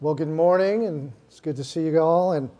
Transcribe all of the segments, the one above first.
Well, good morning, and it's good to see you all. And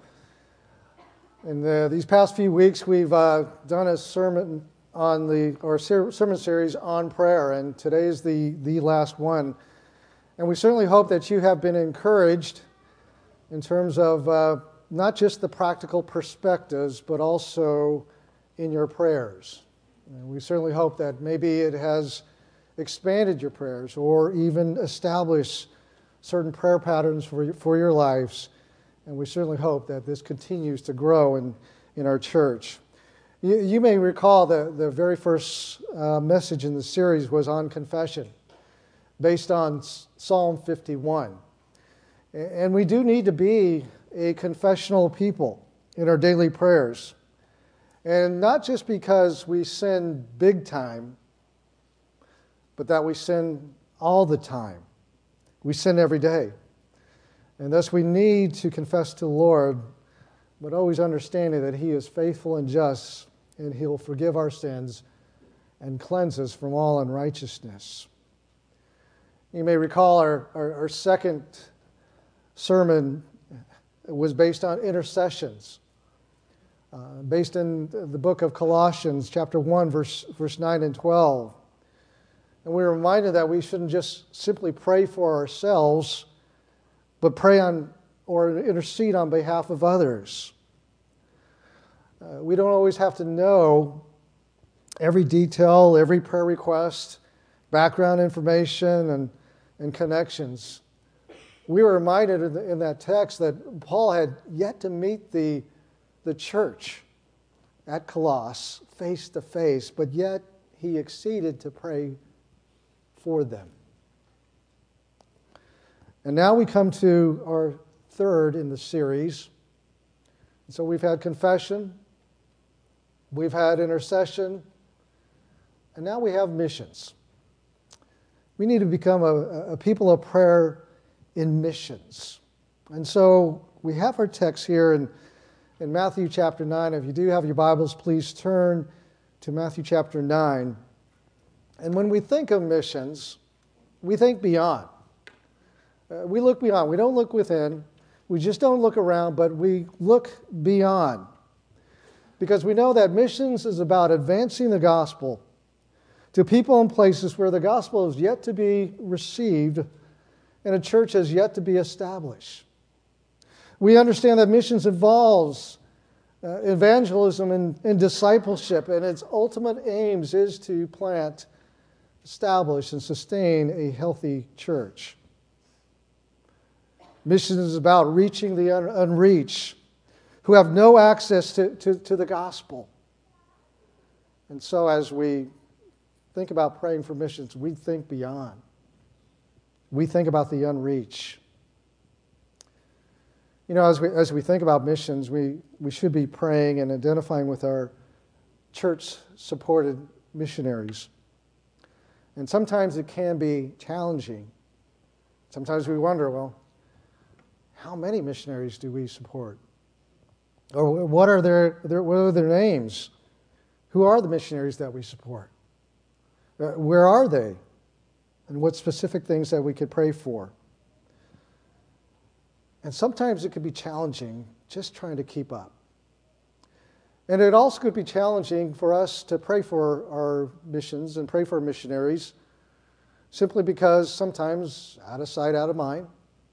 these past few weeks, we've done a sermon on our sermon series on prayer, and today is the last one. And we certainly hope that you have been encouraged in terms of not just the practical perspectives, but also in your prayers. And we certainly hope that maybe it has expanded your prayers or even established certain prayer patterns for your lives. And we certainly hope that this continues to grow in our church. You may recall the very first message in the series was on confession, based on Psalm 51. And we do need to be a confessional people in our daily prayers. And not just because we sin big time, but that we sin all the time. We sin every day. And thus we need to confess to the Lord, but always understanding that He is faithful and just, and He'll forgive our sins and cleanse us from all unrighteousness. You may recall our second sermon was based on intercessions, based in the book of Colossians, chapter 1, verse 9 and 12. And we were reminded that we shouldn't just simply pray for ourselves, but pray on or intercede on behalf of others. We don't always have to know every detail, every prayer request, background information, and connections. We were reminded in that text that Paul had yet to meet the church at Colossus face to face, but yet he acceded to pray for them. And now we come to our third in the series. So we've had confession, we've had intercession, and now we have missions. We need to become a people of prayer in missions. And so we have our text here in Matthew chapter 9. If you do have your Bibles, please turn to Matthew chapter 9. And when we think of missions, we think beyond. We look beyond. We don't look within. We just don't look around, but we look beyond. Because we know that missions is about advancing the gospel to people and places where the gospel is yet to be received and a church has yet to be established. We understand that missions involves evangelism and discipleship, and its ultimate aims is to plant, establish, and sustain a healthy church. Mission is about reaching the unreached who have no access to the gospel. And so as we think about praying for missions, we think beyond. We think about the unreached. You know, as we think about missions, we should be praying and identifying with our church-supported missionaries. And sometimes it can be challenging. Sometimes we wonder, well, how many missionaries do we support? Or what are their names? Who are the missionaries that we support? Where are they? And what specific things that we could pray for? And sometimes it could be challenging just trying to keep up. And it also could be challenging for us to pray for our missions and pray for missionaries simply because sometimes out of sight, out of mind.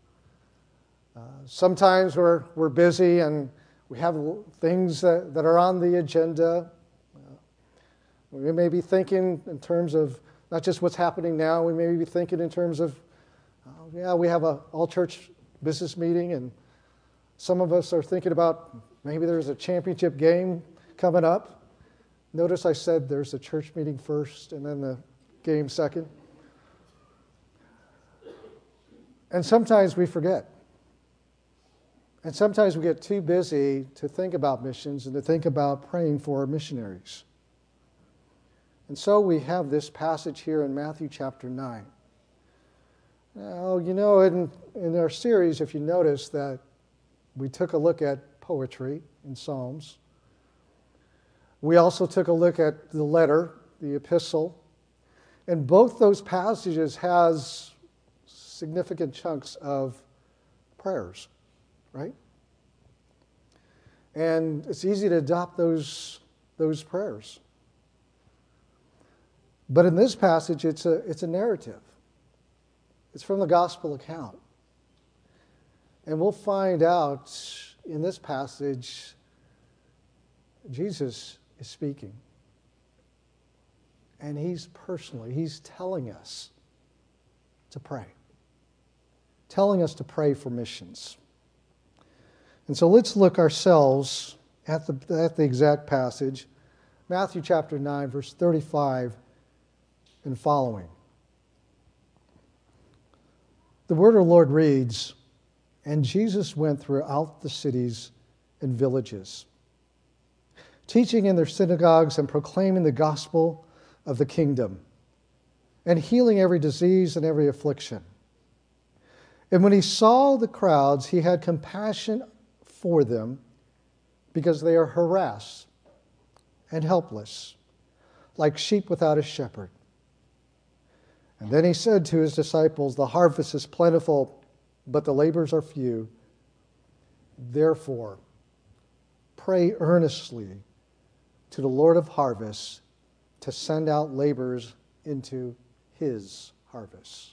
Sometimes we're busy and we have things that are on the agenda. We may be thinking in terms of not just what's happening now, we may be thinking in terms of, we have an all-church business meeting, and some of us are thinking about maybe there's a championship game coming up. Notice I said there's a church meeting first and then the game second. And sometimes we forget. And sometimes we get too busy to think about missions and to think about praying for our missionaries. And so we have this passage here in Matthew chapter 9. Now, you know, in our series, if you notice that we took a look at poetry in Psalms. We also took a look at the letter, the epistle. And both those passages has significant chunks of prayers, right? And it's easy to adopt those prayers. But in this passage, it's a narrative. It's from the gospel account. And we'll find out in this passage, Jesus is speaking. And he's telling us to pray. Telling us to pray for missions. And so let's look ourselves at the exact passage. Matthew chapter 9, verse 35 and following. The word of the Lord reads, "And Jesus went throughout the cities and villages, teaching in their synagogues and proclaiming the gospel of the kingdom, and healing every disease and every affliction. And when he saw the crowds, he had compassion for them, because they are harassed and helpless, like sheep without a shepherd. And then he said to his disciples, 'The harvest is plentiful, but the laborers are few. Therefore, pray earnestly to the Lord of harvest to send out laborers into his harvest.'"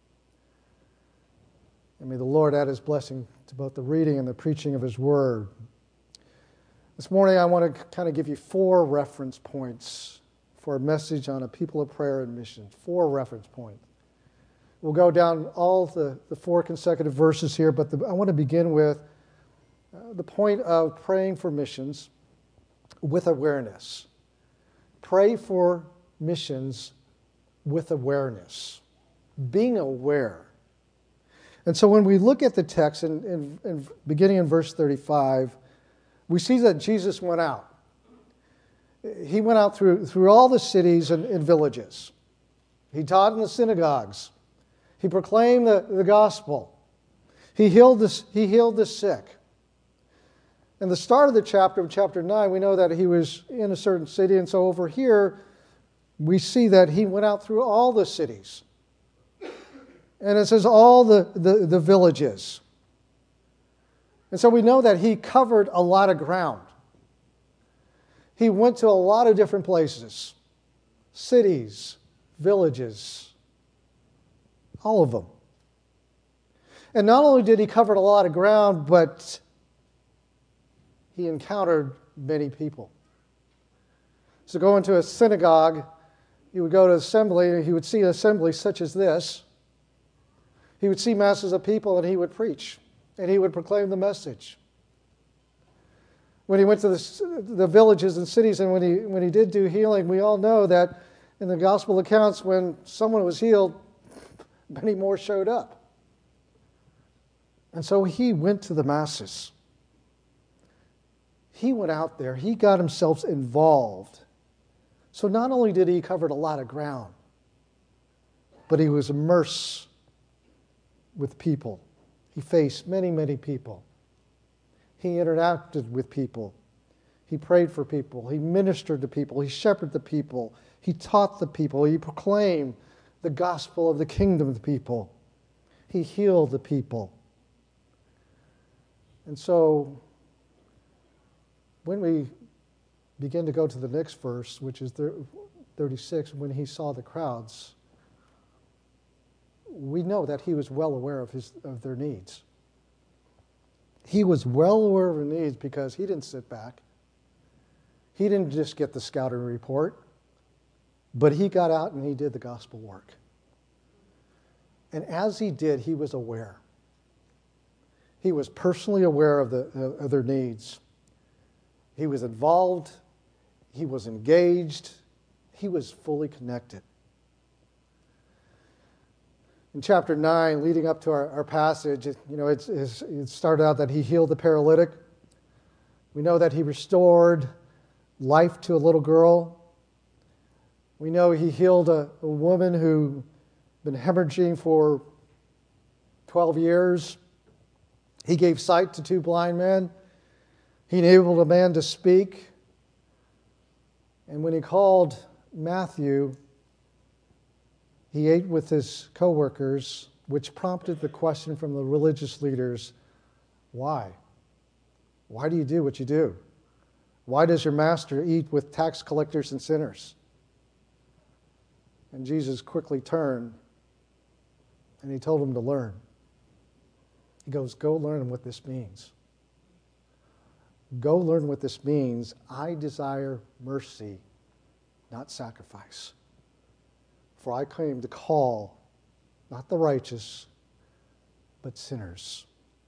And may the Lord add his blessing to both the reading and the preaching of his word. This morning I want to kind of give you 4 reference points for a message on a people of prayer and mission. 4 reference points. We'll go down all the 4 consecutive verses here, but I want to begin with the point of praying for missions with awareness. Pray for missions with awareness. Being aware. And so when we look at the text, in beginning in verse 35, we see that Jesus went out. He went out through all the cities and villages. He taught in the synagogues. He proclaimed the gospel. He healed the sick. In the start of the chapter, of chapter 9, we know that he was in a certain city. And so over here, we see that he went out through all the cities. And it says all the villages. And so we know that he covered a lot of ground. He went to a lot of different places. Cities, villages, all of them. And not only did he cover a lot of ground, but he encountered many people. So going to a synagogue, he would go to assembly, he would see an assembly such as this. He would see masses of people and he would preach and he would proclaim the message. When he went to the villages and cities and when he did do healing, we all know that in the gospel accounts, when someone was healed, many more showed up. And so he went to the masses. He went out there. He got himself involved. So not only did he cover a lot of ground, but he was immersed with people. He faced many, many people. He interacted with people. He prayed for people. He ministered to people. He shepherded the people. He taught the people. He proclaimed the gospel of the kingdom to people. He healed the people. And so when we begin to go to the next verse, which is 36, when he saw the crowds, we know that he was well aware of their needs. He was well aware of their needs because he didn't sit back. He didn't just get the scouting report, but he got out and he did the gospel work. And as he did, he was aware. He was personally aware of their needs. He was involved. He was engaged. He was fully connected. In chapter 9, leading up to our passage, it started out that he healed the paralytic. We know that he restored life to a little girl. We know he healed a woman who had been hemorrhaging for 12 years. He gave sight to 2 blind men. He enabled a man to speak. And when he called Matthew, he ate with his co-workers which prompted the question from the religious leaders, why? Why do you do what you do? Why does your master eat with tax collectors and sinners? And Jesus quickly turned and he told them to learn. He goes, go learn what this means. Go learn what this means. I desire mercy, not sacrifice. For I came to call not the righteous, but sinners.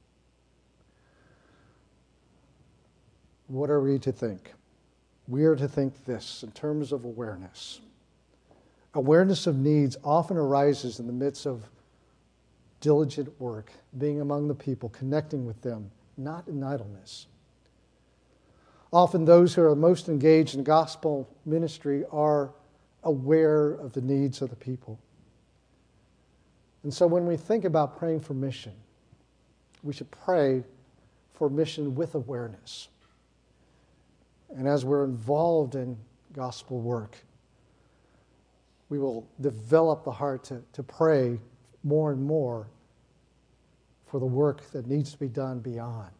What are we to think? We are to think this in terms of awareness. Awareness of needs often arises in the midst of diligent work, being among the people, connecting with them, not in idleness. Often those who are most engaged in gospel ministry are aware of the needs of the people. And so when we think about praying for mission, we should pray for mission with awareness. And as we're involved in gospel work, we will develop the heart to pray more and more for the work that needs to be done beyond.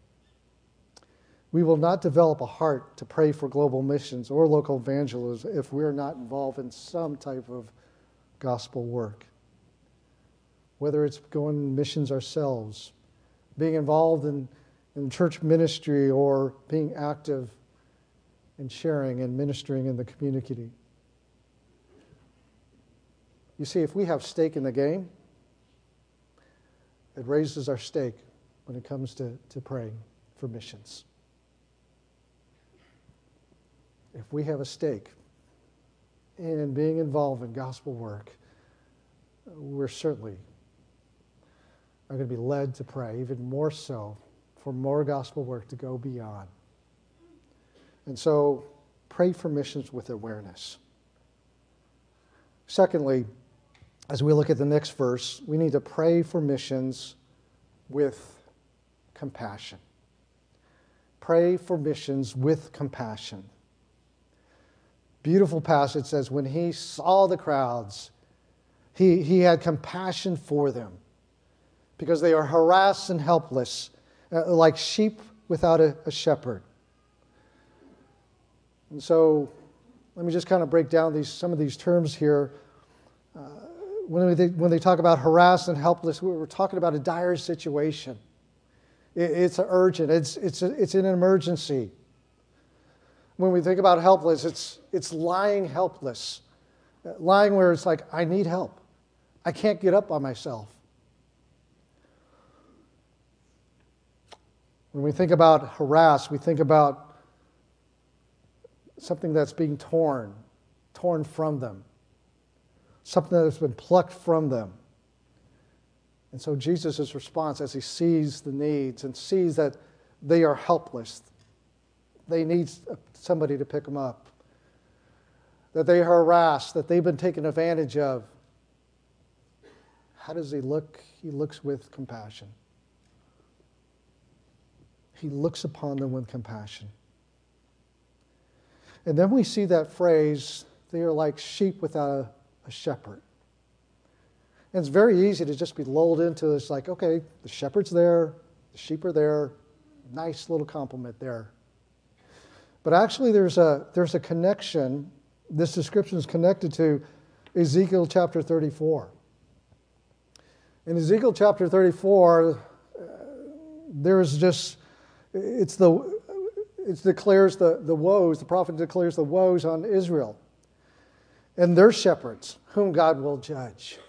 We will not develop a heart to pray for global missions or local evangelism if we're not involved in some type of gospel work. Whether it's going missions ourselves, being involved in church ministry, or being active in sharing and ministering in the community. You see, if we have stake in the game, it raises our stake when it comes to praying for missions. If we have a stake in being involved in gospel work, we're certainly are going to be led to pray, even more so, for more gospel work to go beyond. And so, pray for missions with awareness. Secondly, as we look at the next verse, we need to pray for missions with compassion. Pray for missions with compassion. Beautiful passage says, when he saw the crowds, he had compassion for them because they are harassed and helpless, like sheep without a shepherd. And so, let me just kind of break down some of these terms here. When they talk about harassed and helpless, we're talking about a dire situation. It's urgent. It's an emergency. When we think about helpless, it's lying helpless. Lying where it's like, I need help. I can't get up by myself. When we think about harassed, we think about something that's being torn from them. Something that's been plucked from them. And so Jesus' response, as he sees the needs and sees that they are helpless, they need somebody to pick them up, that they are harassed, that they've been taken advantage of. How does he look? He looks with compassion. He looks upon them with compassion. And then we see that phrase, they are like sheep without a shepherd. And it's very easy to just be lulled into this, like, okay, the shepherd's there, the sheep are there, nice little compliment there. But actually there's a connection. This description is connected to Ezekiel chapter 34. In Ezekiel chapter 34, it declares the woes, the prophet declares the woes on Israel and their shepherds, whom God will judge.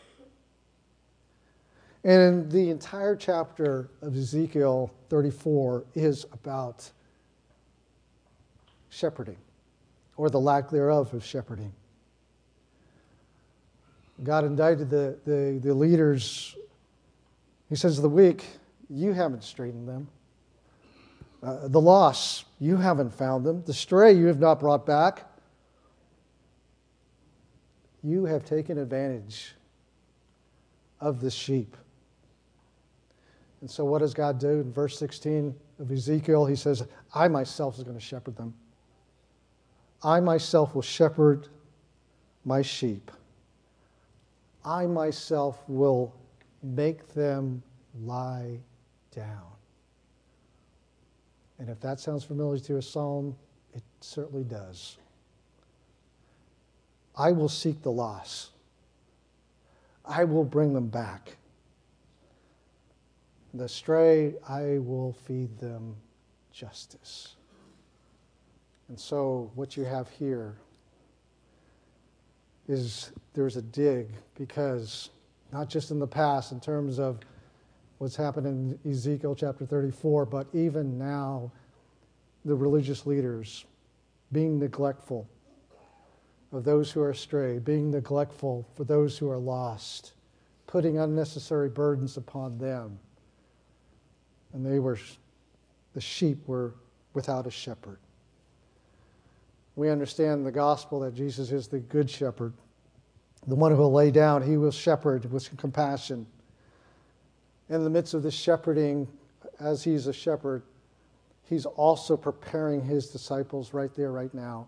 And the entire chapter of Ezekiel 34 is about shepherding, or the lack thereof of shepherding. God indicted the leaders. He says, the weak, you haven't straightened them. The lost, you haven't found them. The stray, you have not brought back. You have taken advantage of the sheep. And so what does God do? In verse 16 of Ezekiel, he says, I myself is going to shepherd them. I myself will shepherd my sheep. I myself will make them lie down. And if that sounds familiar to a psalm, it certainly does. I will seek the lost. I will bring them back. The stray, I will feed them justice. And so what you have here is there's a dig, because not just in the past in terms of what's happened in Ezekiel chapter 34, but even now the religious leaders being neglectful of those who are astray, being neglectful for those who are lost, putting unnecessary burdens upon them. And the sheep were without a shepherd. We understand the gospel that Jesus is the good shepherd, the one who will lay down, he will shepherd with compassion. In the midst of this shepherding, as he's a shepherd, he's also preparing his disciples right there, right now,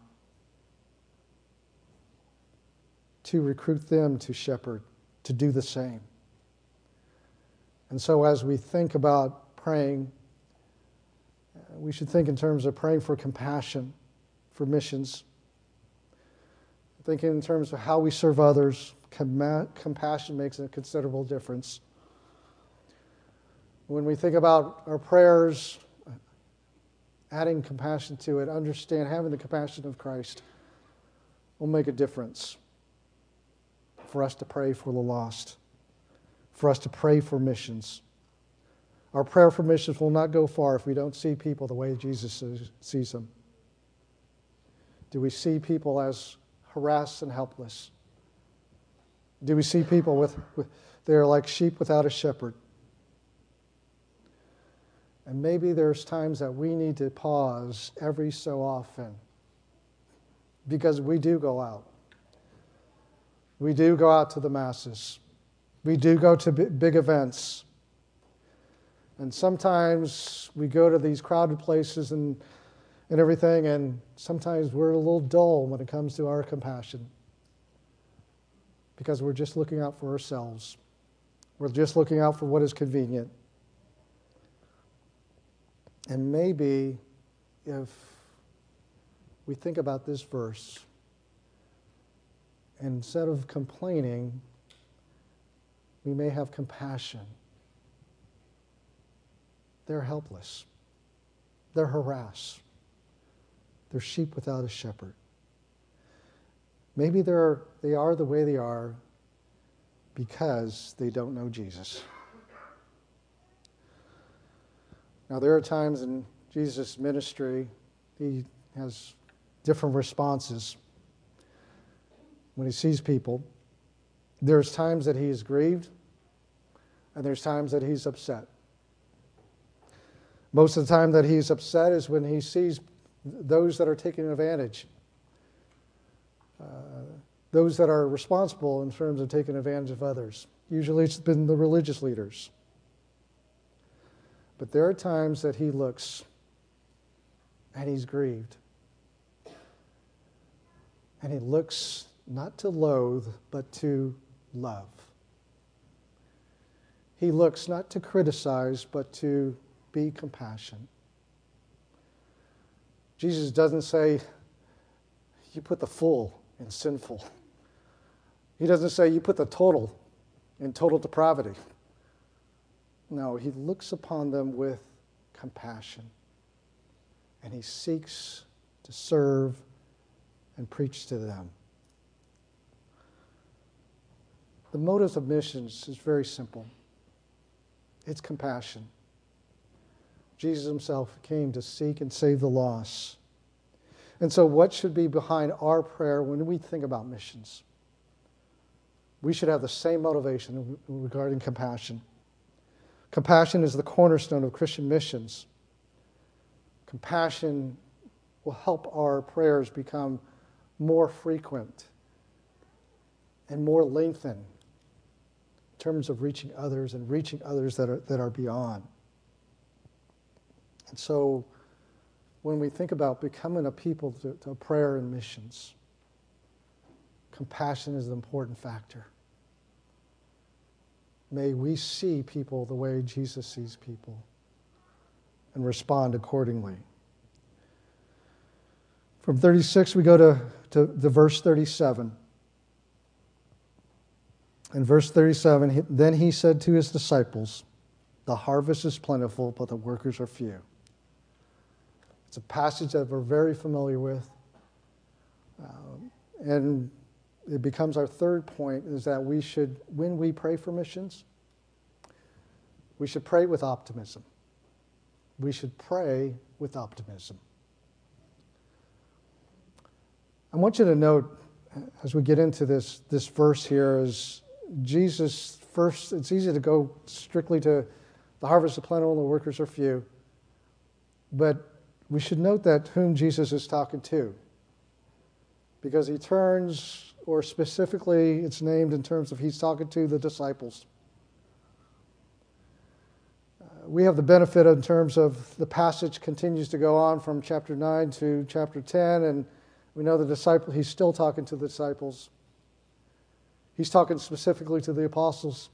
to recruit them to shepherd, to do the same. And so as we think about praying, we should think in terms of praying for compassion, for missions. Thinking in terms of how we serve others, compassion makes a considerable difference. When we think about our prayers, adding compassion to it, understand having the compassion of Christ will make a difference for us to pray for the lost, for us to pray for missions. Our prayer for missions will not go far if we don't see people the way Jesus sees them. Do we see people as harassed and helpless? Do we see people they're like sheep without a shepherd? And maybe there's times that we need to pause every so often, because we do go out. We do go out to the masses. We do go to big events. And sometimes we go to these crowded places and everything, and sometimes we're a little dull when it comes to our compassion, because we're just looking out for ourselves. We're just looking out for what is convenient. And maybe if we think about this verse, instead of complaining, we may have compassion. They're helpless. They're harassed. They're sheep without a shepherd. Maybe they are the way they are because they don't know Jesus. Now, there are times in Jesus' ministry, he has different responses when he sees people. There's times that he is grieved, and there's times that he's upset. Most of the time that he's upset is when he sees those that are taking advantage, those that are responsible in terms of taking advantage of others. Usually it's been the religious leaders. But there are times that he looks and he's grieved. And he looks not to loathe, but to love. He looks not to criticize, but to be compassionate. Jesus doesn't say, you put the full in sinful. He doesn't say, you put the total in total depravity. No, he looks upon them with compassion. And he seeks to serve and preach to them. The motives of missions is very simple. It's compassion. Jesus himself came to seek and save the lost. And so what should be behind our prayer when we think about missions? We should have the same motivation regarding compassion. Compassion is the cornerstone of Christian missions. Compassion will help our prayers become more frequent and more lengthened in terms of reaching others and reaching others that are beyond. And so when we think about becoming a people to prayer and missions, compassion is an important factor. may we see people the way Jesus sees people and respond accordingly. From 36, we go to verse 37. In verse 37, then he said to his disciples, the harvest is plentiful, but the workers are few. It's a passage that we're very familiar with. And it becomes our third point, is that we should, when we pray for missions, we should pray with optimism. We should pray with optimism. I want you to note, as we get into this verse here, is Jesus first, it's easy to go strictly to the harvest is plentiful and the workers are few. But we should note that whom Jesus is talking to. Because he turns, or specifically it's named in terms of he's talking to the disciples. We have the benefit in terms of the passage continues to go on from chapter 9 to chapter 10, and we know the disciple, he's still talking to the disciples. He's talking specifically to the apostles,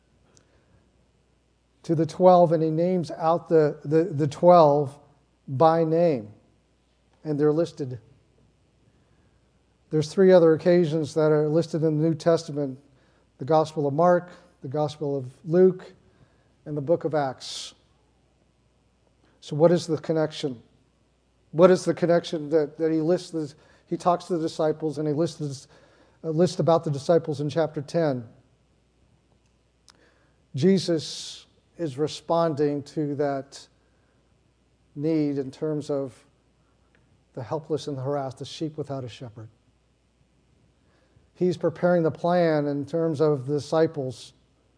to the 12, and he names out the 12 by name, and they're listed. There's 3 other occasions that are listed in the New Testament: the Gospel of Mark, the Gospel of Luke, and the book of Acts. So what is the connection? What is the connection that he lists? He talks to the disciples, and he lists a list about the disciples in chapter 10. Jesus is responding to that need in terms of the helpless and the harassed, the sheep without a shepherd. He's preparing the plan in terms of the disciples.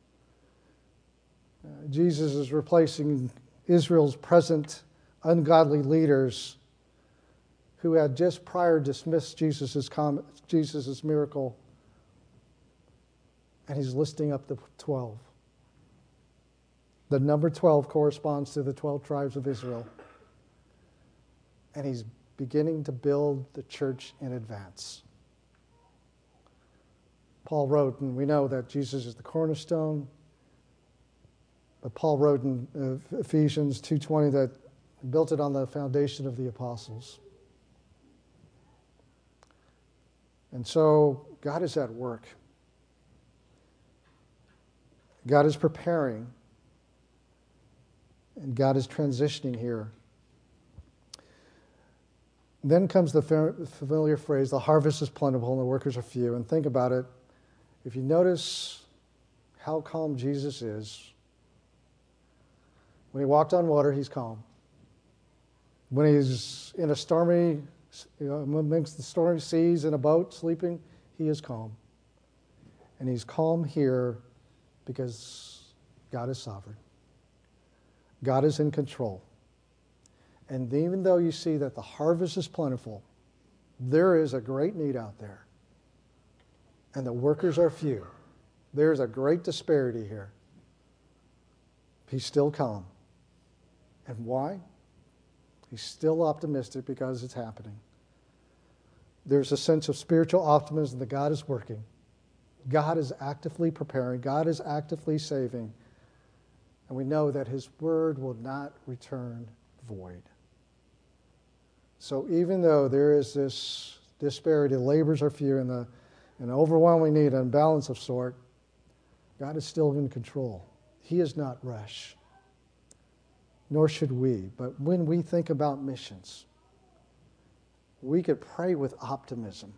Jesus is replacing Israel's present ungodly leaders who had just prior dismissed Jesus' miracle, and he's listing up the 12. The number 12 corresponds to the 12 tribes of Israel, and he's beginning to build the church in advance. Paul wrote, and we know that Jesus is the cornerstone, but Paul wrote in Ephesians 2:20 that built it on the foundation of the apostles. And so God is at work. God is preparing, and God is transitioning here. Then comes the familiar phrase, the harvest is plentiful and the workers are few. And think about it. If you notice how calm Jesus is, when he walked on water, he's calm. When he's in a stormy, amongst the stormy seas in a boat sleeping, he is calm. And he's calm here because God is sovereign. God is in control. And even though you see that the harvest is plentiful, there is a great need out there. And the workers are few. There's a great disparity here. He's still calm. And why? He's still optimistic because it's happening. There's a sense of spiritual optimism that God is working. God is actively preparing. God is actively saving. And we know that his word will not return void. So even though there is this disparity, labors are few, and an overwhelming need, an imbalance of sort, God is still in control. He is not rash, nor should we. But when we think about missions, we could pray with optimism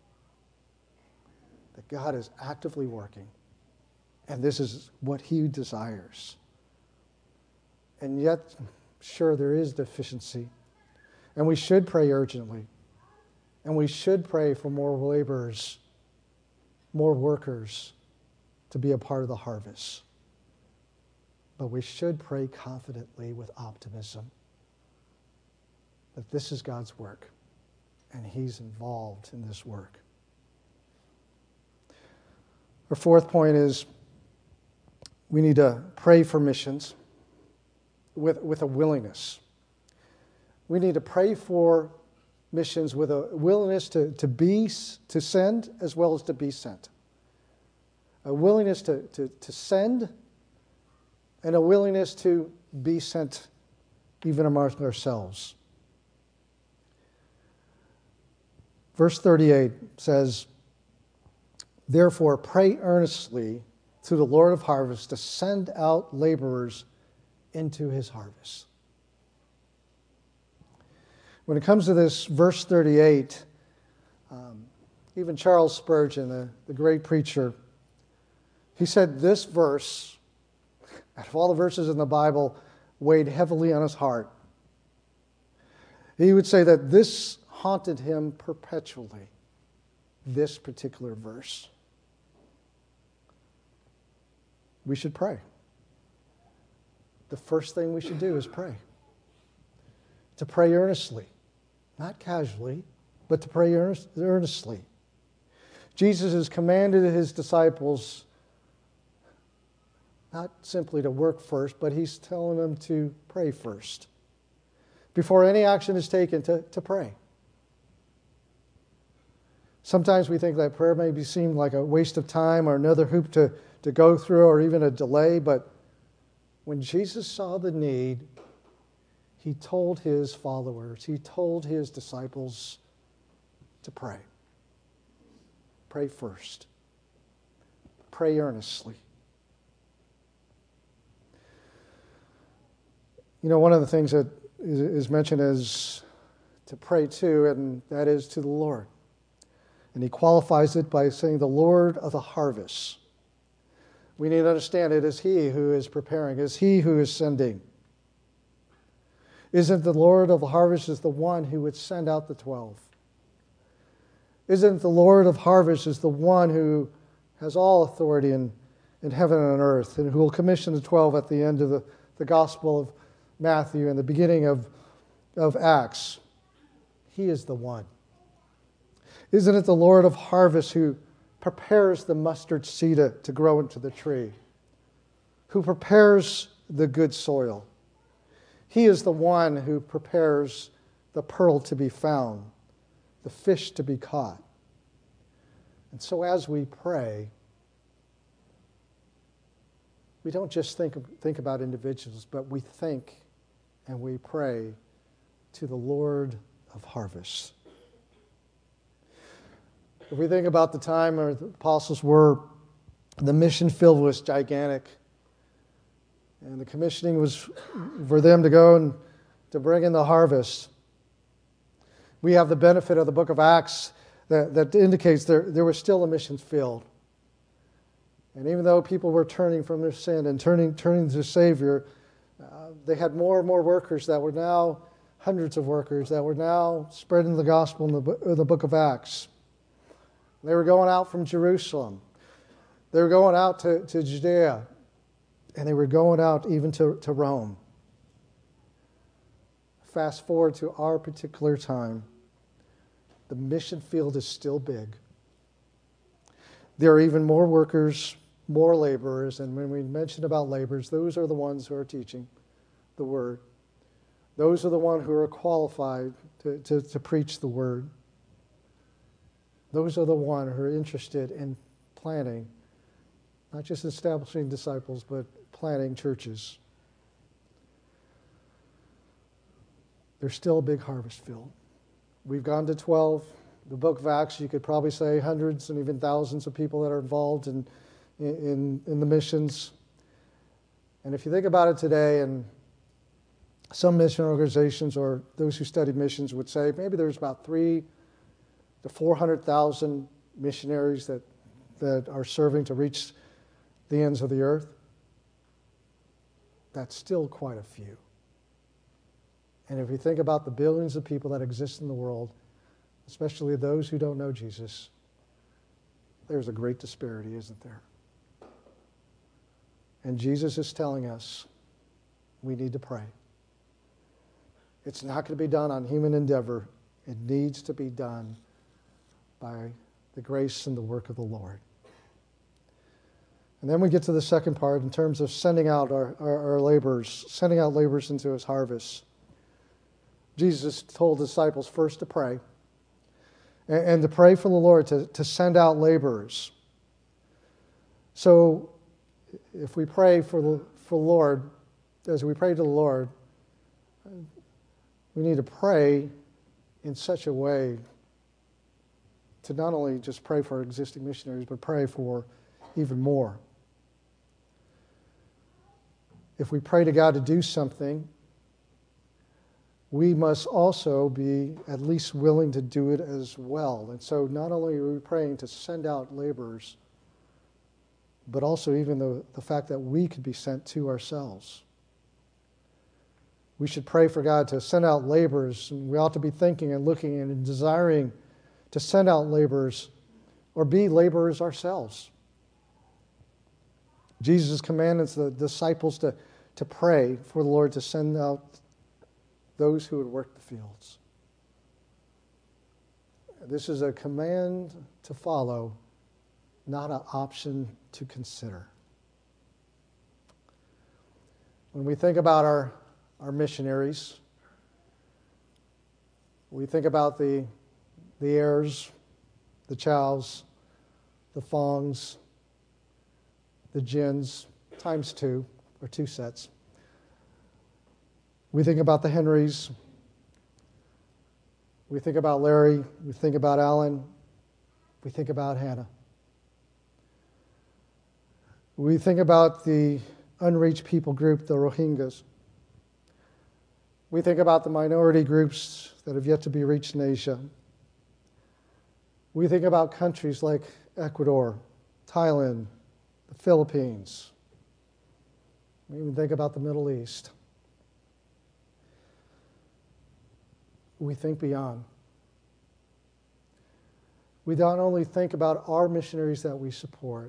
that God is actively working, and this is what he desires. And yet, sure, there is deficiency, and we should pray urgently, and we should pray for more laborers, more workers to be a part of the harvest. But we should pray confidently with optimism that this is God's work, and he's involved in this work. Our fourth point is we need to pray for missions with a willingness. We need to pray for missions with a willingness to send as well as to be sent. a willingness to send, and a willingness to be sent even amongst ourselves. Verse 38 says, "Therefore pray earnestly to the Lord of harvest to send out laborers into his harvest." When it comes to this verse 38, even Charles Spurgeon, the great preacher, he said this verse, out of all the verses in the Bible, weighed heavily on his heart. He would say that this haunted him perpetually, this particular verse. We should pray. The first thing we should do is pray. To pray earnestly, not casually, but to pray earnestly. Jesus has commanded his disciples not simply to work first, but he's telling them to pray first. Before any action is taken, to pray. Sometimes we think that prayer may seem like a waste of time or another hoop to go through or even a delay, but when Jesus saw the need, he told his followers, he told his disciples to pray. Pray first. Pray earnestly. You know, one of the things that is mentioned is to pray to, and that is to the Lord. And he qualifies it by saying the Lord of the harvest. We need to understand it is he who is preparing, it is he who is sending. Isn't the Lord of the harvest is the one who would send out the 12? Isn't the Lord of harvest is the one who has all authority in heaven and on earth, and who will commission the 12 at the end of the Gospel of Matthew and the beginning of Acts? He is the one. Isn't it the Lord of harvest who prepares the mustard seed to grow into the tree? Who prepares the good soil? He is the one who prepares the pearl to be found, the fish to be caught. And so as we pray, we don't just think about individuals, but we think and we pray to the Lord of harvest. If we think about the time where the apostles were, the mission field was gigantic. And the commissioning was for them to go and to bring in the harvest. We have the benefit of the book of Acts that indicates there was still a mission field. And even though people were turning from their sin and turning to the Savior, they had more and more workers that were now, hundreds of workers that were now spreading the gospel in the book of Acts. They were going out from Jerusalem. They were going out to Judea. And they were going out even to Rome. Fast forward to our particular time. The mission field is still big. There are even more workers, more laborers. And when we mention about laborers, those are the ones who are teaching the word. Those are the ones who are qualified to preach the word. Those are the ones who are interested in planting, not just establishing disciples, but planting churches. There's still a big harvest field. We've gone to 12. The book of Acts, you could probably say hundreds and even thousands of people that are involved in the missions. And if you think about it today, and some mission organizations or those who study missions would say maybe there's about 300,000 to 400,000 missionaries that are serving to reach the ends of the earth. That's still quite a few. And if you think about the billions of people that exist in the world, especially those who don't know Jesus, there's a great disparity, isn't there? And Jesus is telling us we need to pray. It's not going to be done on human endeavor. It needs to be done by the grace and the work of the Lord. And then we get to the second part in terms of sending out our laborers, sending out laborers into his harvest. Jesus told the disciples first to pray, and to pray for the Lord to send out laborers. So if we pray for the Lord, as we pray to the Lord, we need to pray in such a way to not only just pray for existing missionaries, but pray for even more. If we pray to God to do something, we must also be at least willing to do it as well. And so not only are we praying to send out laborers, but also even the fact that we could be sent to ourselves. We should pray for God to send out laborers, and we ought to be thinking and looking and desiring to send out laborers or be laborers ourselves. Jesus commanded the disciples to pray for the Lord to send out those who would work the fields. This is a command to follow, not an option to consider. When we think about our missionaries, we think about the heirs, the chows, the fongs, the jins, times two, or two sets. We think about the Henrys. We think about Larry. We think about Alan. We think about Hannah. We think about the unreached people group, the Rohingyas. We think about the minority groups that have yet to be reached in Asia. We think about countries like Ecuador, Thailand, the Philippines. We even think about the Middle East. We think beyond. We not only think about our missionaries that we support,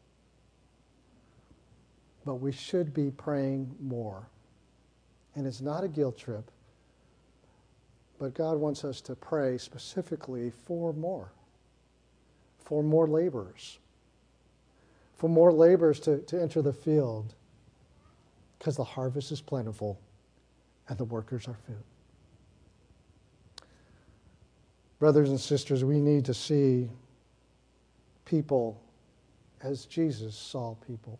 but we should be praying more. And it's not a guilt trip, but God wants us to pray specifically for more laborers, to enter the field, because the harvest is plentiful and the workers are few. Brothers and sisters, we need to see people as Jesus saw people.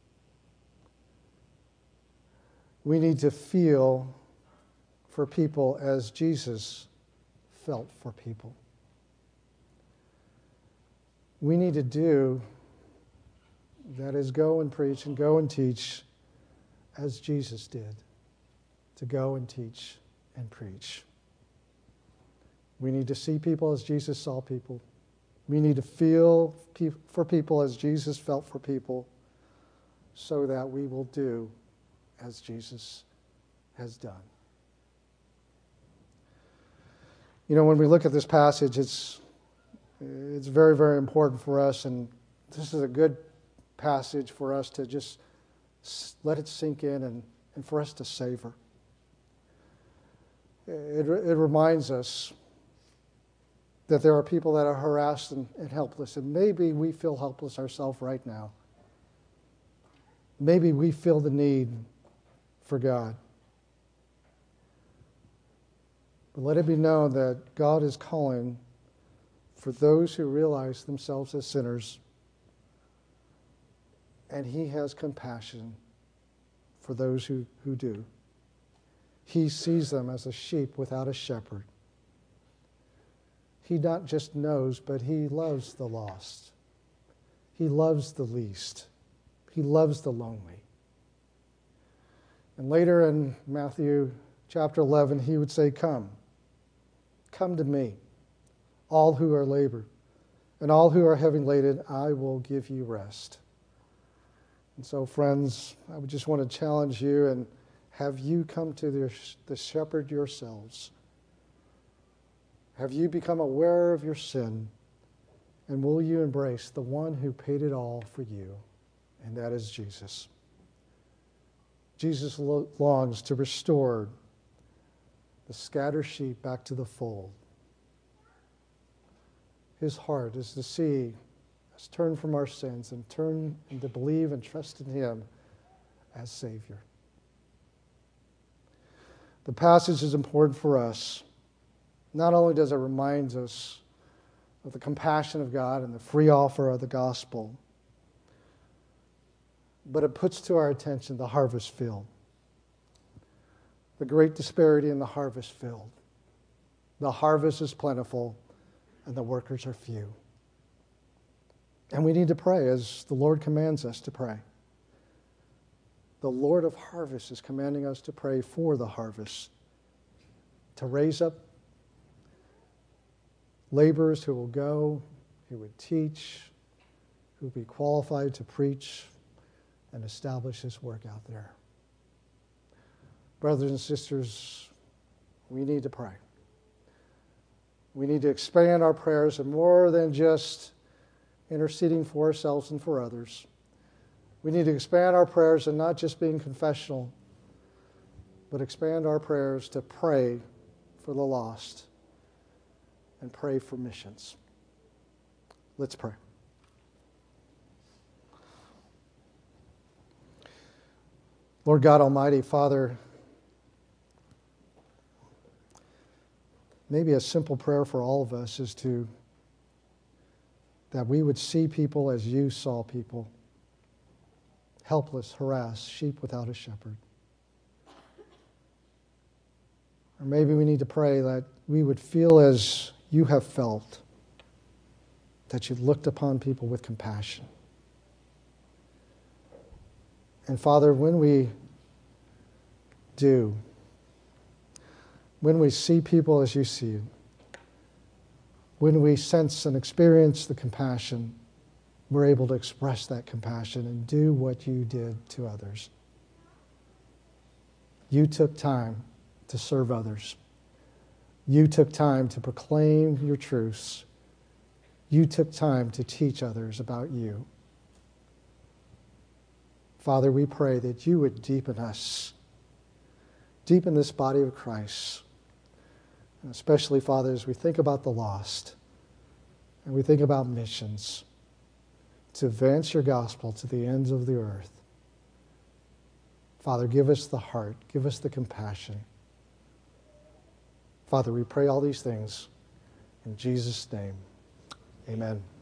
We need to feel for people as Jesus felt for people. We need to do, that is, go and preach and go and teach as Jesus did, to go and teach and preach. We need to see people as Jesus saw people. We need to feel for people as Jesus felt for people, so that we will do as Jesus has done. You know, when we look at this passage, it's very, very important for us, and this is a good passage for us to just let it sink in and for us to savor. It reminds us that there are people that are harassed and helpless, and maybe we feel helpless ourselves right now. Maybe we feel the need for God. But let it be known that God is calling for those who realize themselves as sinners, and He has compassion for those who do. He sees them as a sheep without a shepherd. He not just knows, but He loves the lost. He loves the least. He loves the lonely. And later in Matthew chapter 11, He would say, "Come to me, all who are labored, and all who are heavy laden, I will give you rest." And so, friends, I would just want to challenge you, and have you come to the shepherd yourselves? Have you become aware of your sin? And will you embrace the one who paid it all for you? And that is Jesus. Jesus longs to restore the scattered sheep back to the fold. His heart is to see us turn from our sins and turn and to believe and trust in Him as Savior. The passage is important for us. Not only does it remind us of the compassion of God and the free offer of the gospel, but it puts to our attention the harvest field. The great disparity in the harvest field. The harvest is plentiful, and the workers are few. And we need to pray as the Lord commands us to pray. The Lord of harvest is commanding us to pray for the harvest, to raise up laborers who will go, who would teach, who would be qualified to preach and establish His work out there. Brothers and sisters, we need to pray. We need to expand our prayers and more than just interceding for ourselves and for others. We need to expand our prayers and not just being confessional, but expand our prayers to pray for the lost and pray for missions. Let's pray. Lord God Almighty, Father, maybe a simple prayer for all of us is that we would see people as you saw people, helpless, harassed, sheep without a shepherd. Or maybe we need to pray that we would feel as you have felt, that you looked upon people with compassion. And Father, when we do, when we see people as you see them, when we sense and experience the compassion, we're able to express that compassion and do what you did to others. You took time to serve others. You took time to proclaim your truths. You took time to teach others about you. Father, we pray that you would deepen us, deepen this body of Christ. And especially, Father, as we think about the lost and we think about missions, to advance your gospel to the ends of the earth. Father, give us the heart, give us the compassion. Father, we pray all these things in Jesus' name. Amen.